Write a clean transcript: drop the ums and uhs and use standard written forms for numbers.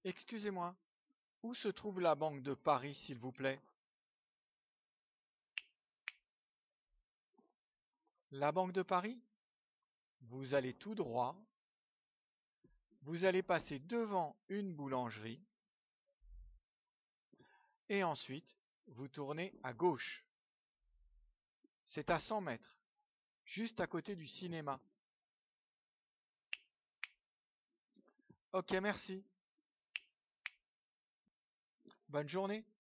Excusez-moi, où se trouve la Banque de Paris, s'il vous plaît? La Banque de Paris? Vous allez tout droit, vous allez passer devant une boulangerie, et ensuite, vous tournez à gauche. C'est à 100 mètres, juste à côté du cinéma. Ok, merci. Bonne journée.